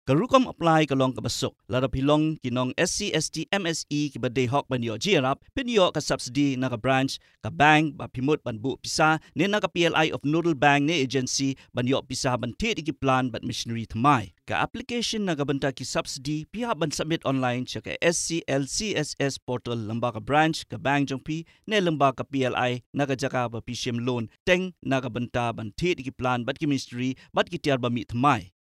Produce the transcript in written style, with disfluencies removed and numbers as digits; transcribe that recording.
Karukom apply kalong kabasok larapilong kinong SC ST MSE kibade hok banyo jirap pinyo ka subsidy na ka branch ka bank ba pimut banbu pisa ne na ka PLI of Noodle Bank ne agency banyo pisa banti ki plan bat missionary thamai ka application na kabanta ki subsidy piha ban submit online sa ka SCLCSS portal lamba ka branch ka bank jongpi ne lamba ka PLI na ka jaka ba PCM loan teng na kabanta banti ki plan bat ki missionary bat ki tiar ba mi thamai